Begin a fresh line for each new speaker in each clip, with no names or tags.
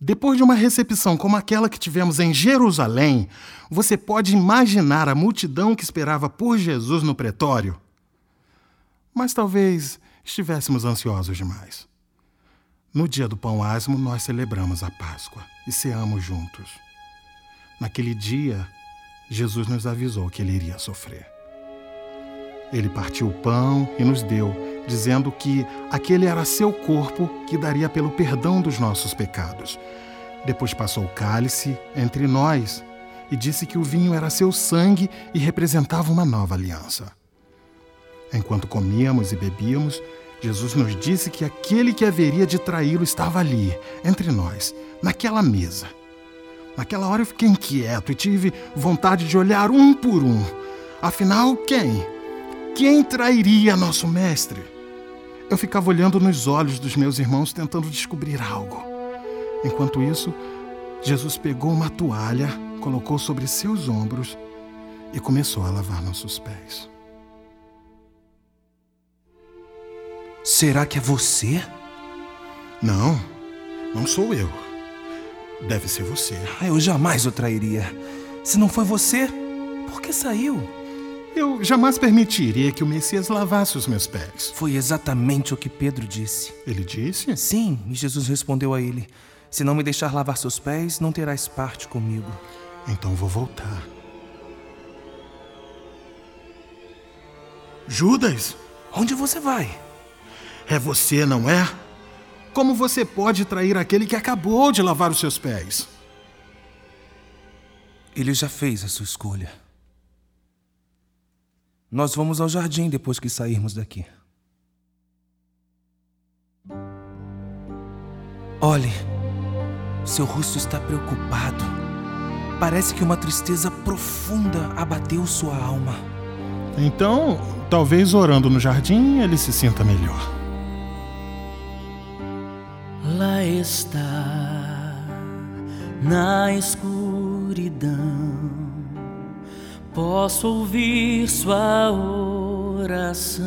Depois de uma recepção como aquela que tivemos em Jerusalém, você pode imaginar a multidão que esperava por Jesus no pretório? Mas talvez estivéssemos ansiosos demais. No dia do Pão Asmo, nós celebramos a Páscoa e ceamos juntos. Naquele dia, Jesus nos avisou que ele iria sofrer. Ele partiu o pão e nos deu, dizendo que aquele era seu corpo que daria pelo perdão dos nossos pecados. Depois passou o cálice entre nós e disse que o vinho era seu sangue e representava uma nova aliança. Enquanto comíamos e bebíamos, Jesus nos disse que aquele que haveria de traí-lo estava ali, entre nós, naquela mesa. Naquela hora eu fiquei inquieto e tive vontade de olhar um por um. Afinal, quem? Quem trairia nosso mestre? Eu ficava olhando nos olhos dos meus irmãos tentando descobrir algo. Enquanto isso, Jesus pegou uma toalha, colocou sobre seus ombros e começou a lavar nossos pés.
Será que é você?
Não, não sou eu. Deve ser você.
Eu jamais o trairia. Se não foi você, por que saiu?
Eu jamais permitiria que o Messias lavasse os meus pés.
Foi exatamente o que Pedro disse.
Ele disse?
Sim, e Jesus respondeu a ele: se não me deixar lavar seus pés, não terás parte comigo.
Então vou voltar. Judas?
Onde você vai?
É você, não é? Como você pode trair aquele que acabou de lavar os seus pés?
Ele já fez a sua escolha. Nós vamos ao jardim depois que sairmos daqui. Olhe, seu rosto está preocupado. Parece que uma tristeza profunda abateu sua alma.
Então, talvez orando no jardim ele se sinta melhor.
Lá está, na escuridão, posso ouvir sua oração.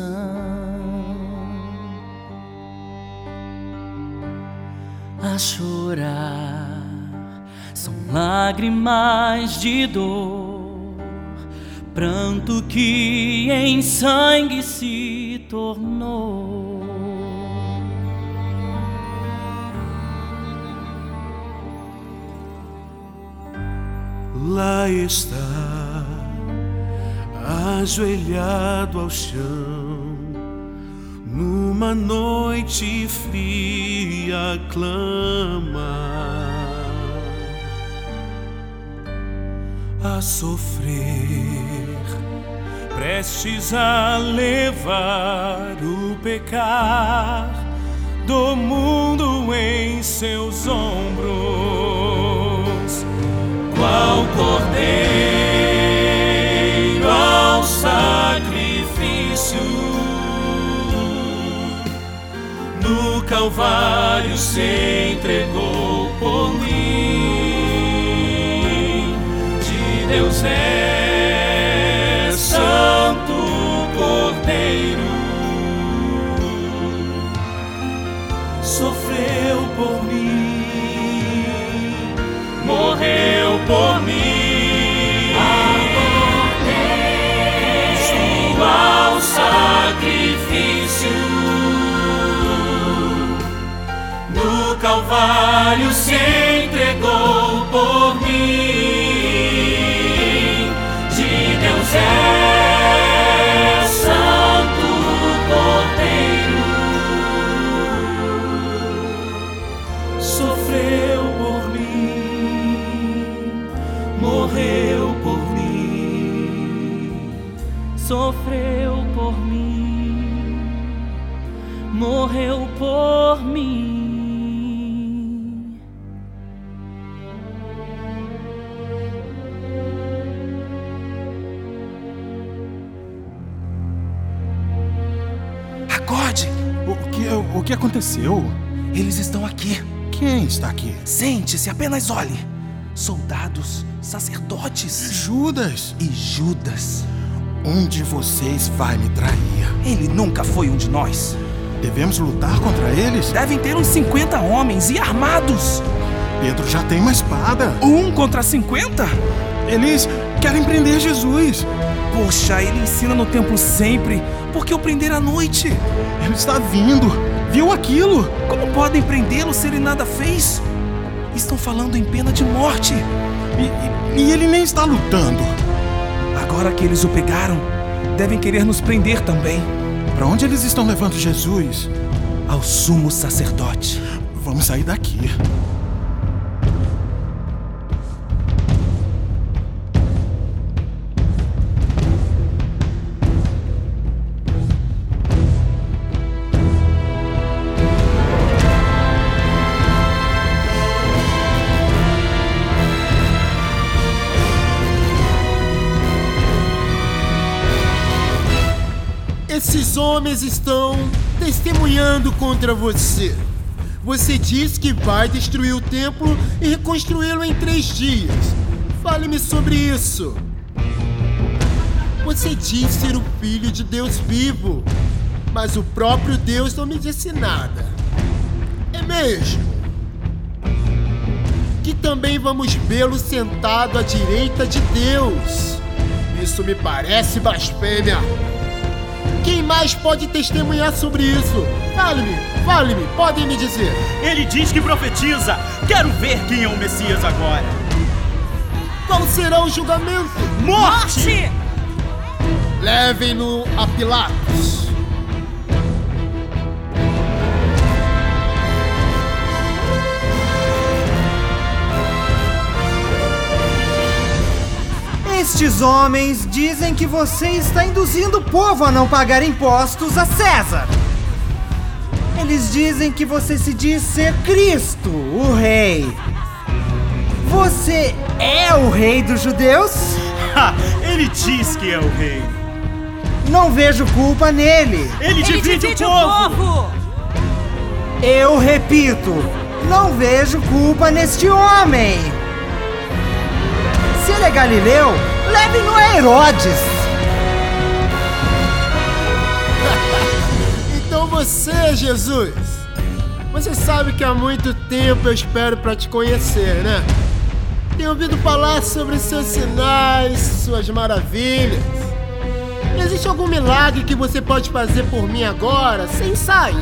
A chorar são lágrimas de dor, pranto que em sangue se tornou.
Lá está, ajoelhado ao chão, numa noite fria clama, a sofrer, prestes a levar o pecar do mundo em seus ombros. Qual cordeiro ao sacrifício, no Calvário se entregou por mim. De Deus é Santo Cordeiro, sofreu por mim, morreu por mim. Cristo ao sacrifício, no Calvário se entregou por mim. De Deus é Santo Cordeiro, sofreu por mim, morreu por mim,
Sofreu por mim, morreu por mim.
Acorde!
O que aconteceu?
Eles estão aqui.
Quem está aqui?
Sente-se, apenas olhe. Soldados, sacerdotes
Judas.
e Judas.
Um de vocês vai me trair.
Ele nunca foi um de nós.
Devemos lutar contra eles?
Devem ter uns 50 homens e armados.
Pedro já tem uma espada.
1 contra 50?
Eles querem prender Jesus.
Poxa, ele ensina no templo sempre. Por que o prender à noite?
Ele está vindo. Viu aquilo?
Como podem prendê-lo se ele nada fez? Estão falando em pena de morte.
E ele nem está lutando.
Agora que eles o pegaram, devem querer nos prender também.
Para onde eles estão levando Jesus?
Ao sumo sacerdote.
Vamos sair daqui.
Esses homens estão testemunhando contra você. Você diz que vai destruir o templo e reconstruí-lo em 3 dias. Fale-me sobre isso. Você diz ser o filho de Deus vivo, mas o próprio Deus não me disse nada. É mesmo? Que também vamos vê-lo sentado à direita de Deus. Isso me parece blasfêmia. Quem mais pode testemunhar sobre isso? Fale-me, podem me dizer.
Ele diz que profetiza. Quero ver quem é o Messias agora.
Qual será o julgamento?
Morte!
Levem-no a Pilatos.
Estes homens dizem que você está induzindo o povo a não pagar impostos a César. Eles dizem que você se diz ser Cristo, o rei. Você é o rei dos judeus?
Ele diz que é o rei.
Não vejo culpa nele.
Ele divide o povo.
Eu repito, não vejo culpa neste homem. Se ele é Galileu, leve-no a Herodes.
Então você, Jesus, você sabe que há muito tempo eu espero para te conhecer, né? Tenho ouvido falar sobre seus sinais, suas maravilhas. Existe algum milagre que você pode fazer por mim agora, sem ensaio?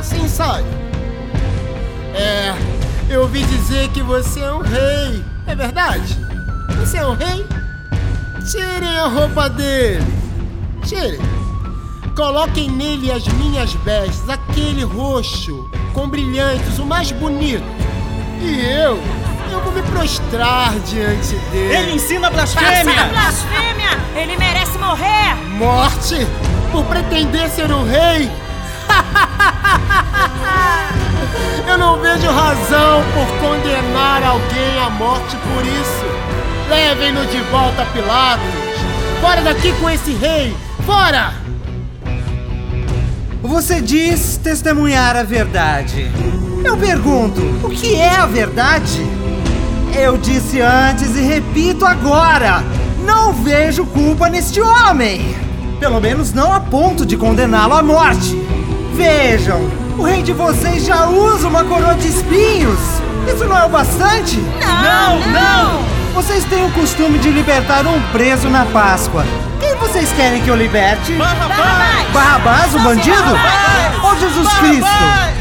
Eu ouvi dizer que você é um rei, é verdade? Você é um rei? Tirem a roupa dele. Tirem. Coloquem nele as minhas vestes, aquele roxo, com brilhantes, o mais bonito. E eu vou me prostrar diante dele.
Ele ensina blasfêmia.
Blasfêmia! Ele merece morrer!
Morte? Por pretender ser um rei? Eu não vejo razão por condenar alguém à morte por isso. Levem-no de volta a Pilatos. Fora daqui com esse rei! Fora!
Você diz testemunhar a verdade. Eu pergunto, o que é a verdade? Eu disse antes e repito agora. Não vejo culpa neste homem. Pelo menos não a ponto de condená-lo à morte. Vejam, o rei de vocês já usa uma coroa de espinhos. Isso não é o bastante?
Não!
Vocês têm o costume de libertar um preso na Páscoa. Quem vocês querem que eu liberte?
Barrabás!
Barrabás, o bandido? Ou Jesus Cristo?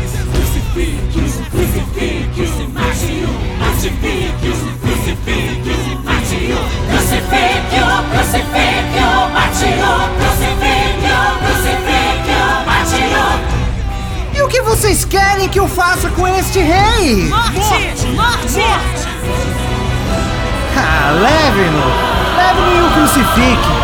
E o que vocês querem que eu faça com este rei?
Morte!
Ah, leve-no! Leve-no e o crucifique!